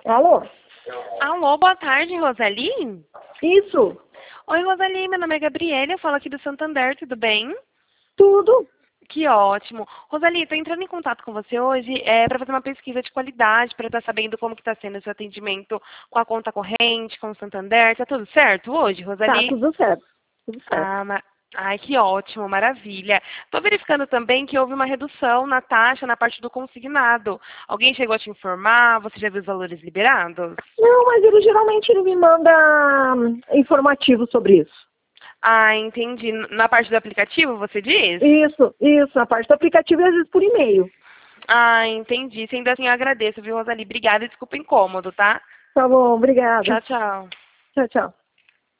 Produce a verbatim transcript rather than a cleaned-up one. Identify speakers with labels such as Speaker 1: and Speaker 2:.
Speaker 1: Alô?
Speaker 2: Alô, boa tarde, Rosali?
Speaker 1: Isso,
Speaker 2: Oi, Rosali, meu nome é Gabriela, eu falo aqui do Santander, tudo bem?
Speaker 1: tudo.
Speaker 2: Que ótimo. Rosali, estou entrando em contato com você hoje é, para fazer uma pesquisa de qualidade, para estar sabendo como que está sendo o seu atendimento com a conta corrente, com o Santander. Tá tudo certo hoje,
Speaker 1: Tá,
Speaker 2: Rosali?
Speaker 1: tudo certo. Tudo certo.
Speaker 2: Ah, ma... Ai, que ótimo, maravilha. Estou verificando também que houve uma redução na taxa na parte do consignado. Alguém chegou a te informar? Você já viu os valores liberados?
Speaker 1: Não, mas ele geralmente ele me manda hum, informativo sobre isso.
Speaker 2: Ah, entendi. Na parte do aplicativo, você diz?
Speaker 1: Isso, isso, na parte do aplicativo e às vezes por e-mail.
Speaker 2: Ah, entendi. Sendo assim, eu agradeço, viu, Rosali? Obrigada e desculpa o incômodo, tá?
Speaker 1: Tá bom, obrigada.
Speaker 2: Tchau, tchau.
Speaker 1: Tchau, tchau.